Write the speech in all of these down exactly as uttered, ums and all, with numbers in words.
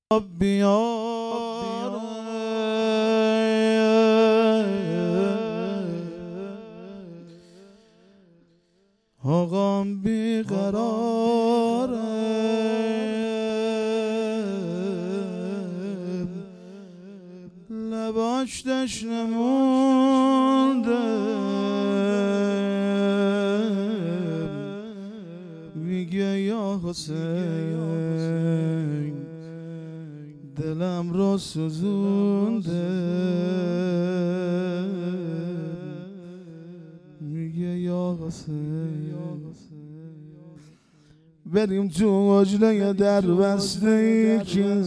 بیار آقام بیقراره لباش تشنه مونده میگه یا حسین دلم رو سوزونده میگه یا حسین بریم تو حجره در بسته ای که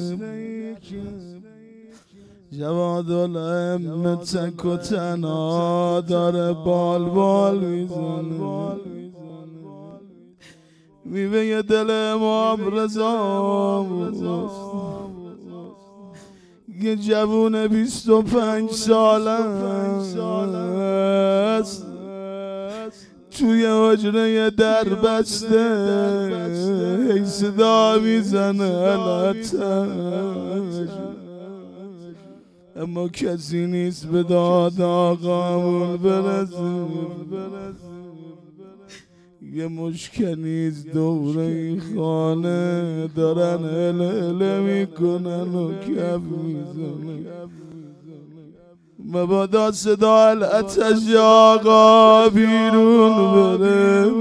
جوادالائمه تک و تنها داره بال بال میزنه میوه دل امام رضا یه جوون بیست و پنج ساله است توی حجره در بسته ای صدا میزنه علتش اما کسی نیست به داد آقامون برسه یه مشکنیز دوره خانه دارن هل هل میکنن و کف میزنن مبادا صدا علتش آقا بیرون بره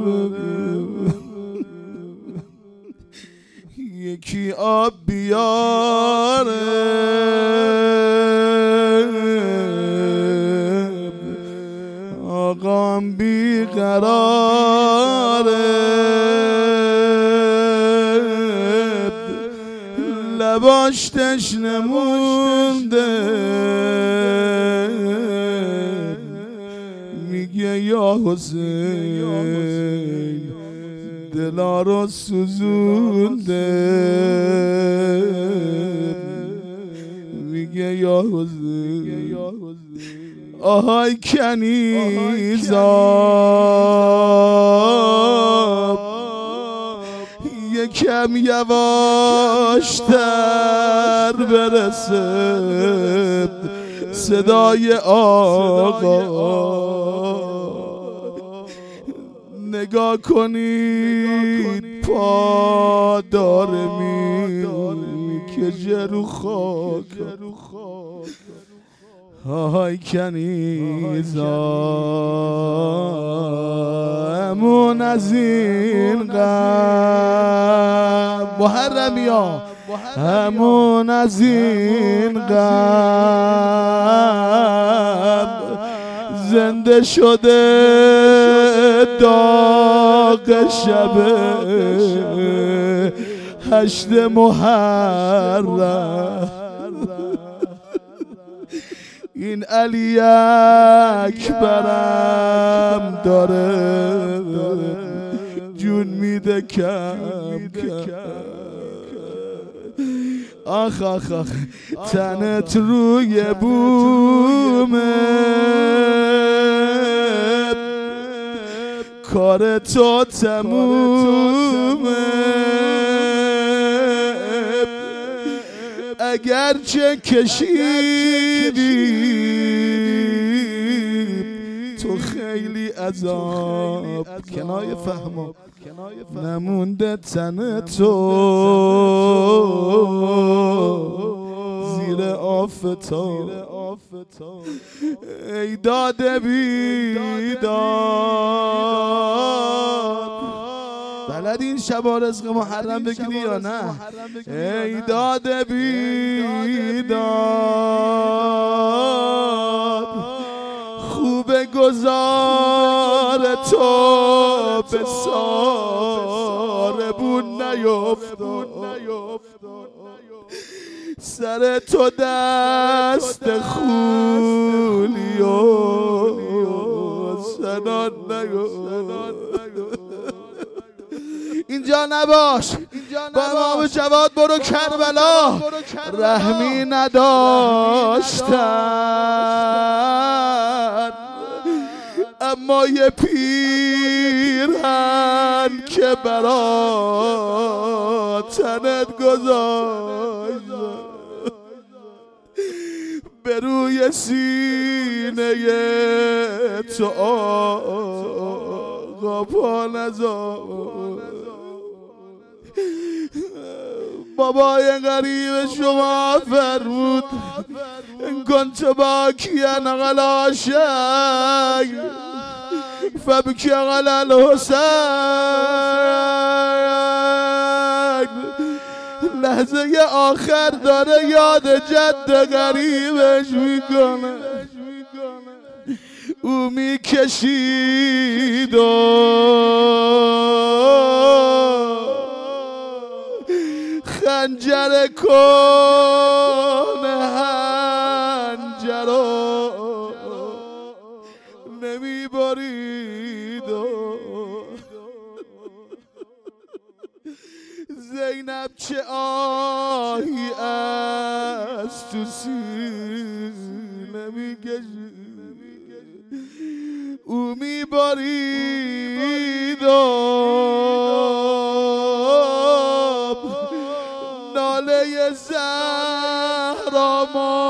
یکی آب بیاره آقام بیقراره لباش تشنه مونده میگه یا حسین دلا رو سوزونده میگه یا حسین آهای کنیزا یکم یواشتر برسه صدای آقا نگاه کنید پا داره میکشه رو خاک آهای کنیزا امون از این غم محرمیا امون از این غم زنده شده داغ شب هشت محرم این علی اکبرم داره جون میده کم کم آخ آخ آخ تنت روی بومه کار تو تمومه اگر چه کشیدی تو خیلی عذاب کنایه فهمو نمونده تن تو زیر آفتاب ای داده بیداد بلد این شب رزق محرم بگیری یا نه ای داده بیداد خوب گذار تو به ساربون نیفتاد سر تو دست خولی و سنان نیفتاد اینجا نباش با امام جواد برو کربلا رحمی نداشتن اما یه پیرهن که برا تنت گذاشت به روی سینه تو آقا پا نذار. بابای غریب شما فرمود ان كنت باكيا على شيء فابكي على الحسين. لحظه آخر داره یاد جد غریبش میکنه. او میکشید و خنجر کنه هنجر رو نمیبرید. زینب چه آهی از تو سینه میکشید، او میبرید و ناله زهرا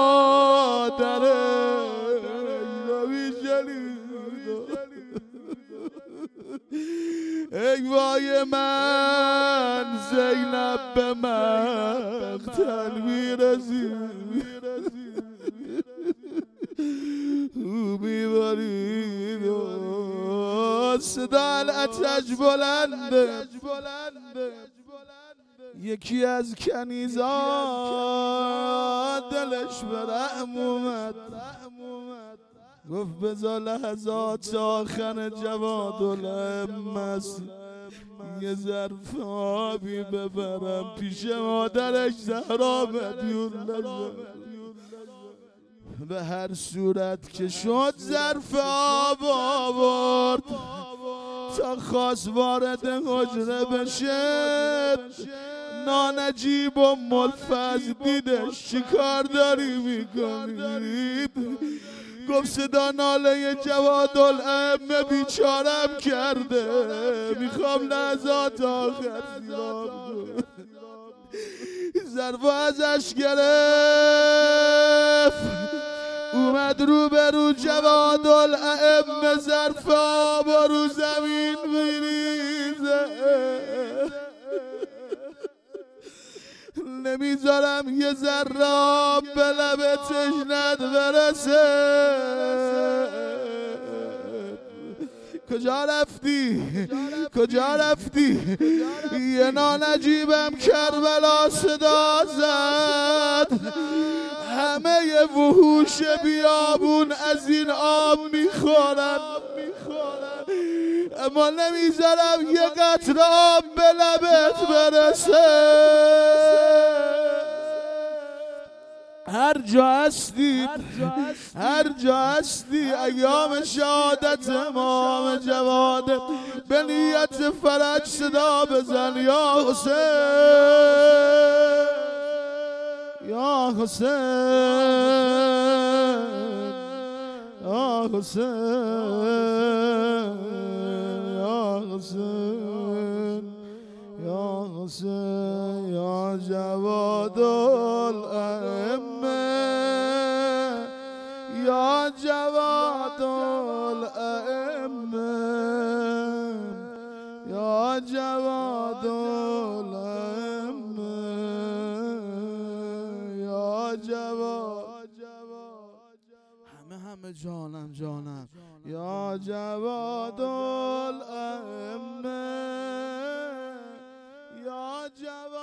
مادره ای وای من زینب به مقتل میرسید، او میبرید و صدا الاتش بلنده. یکی از کنیزان دلش به رحم اومد، گفت بذار لحظات آخر جوادالامه است یه ظرف آبی ببرم پیش مادرش زهرا مدیون. به هر صورت که شد ظرف آب آورد تا خواست وارد حجره بشه. نانجیب و ملفظ دیدش چی کار داری میکنی؟ گفت صدا ناله جوادالامه بیچارم کرده، میخوام لحظات آخر زیرام. ظرف ازش گرفت اومد رو به رو جوادالامه، ظرف آب رو زمین میریزه. نمیذارم یه ذره به لب تشنت برسه. کجا رفتی؟ کجا رفتی؟ یه نانجیبم کربلا صدا زد، همه وحوش بیابون از این آب میخورن، اما نمیذارم یه قطره آب به لبت برسه. هر جا هستی هر جا هستی ایام شهادت امام جواد به نیت فرج صدا بزن یا حسین یا حسین یا حسین یا حسین یا حسین یا جوادالامه یا جوادالامه یا جوادالامه یا جواد همه همه جانم جانم یا جوادالامه یا جواد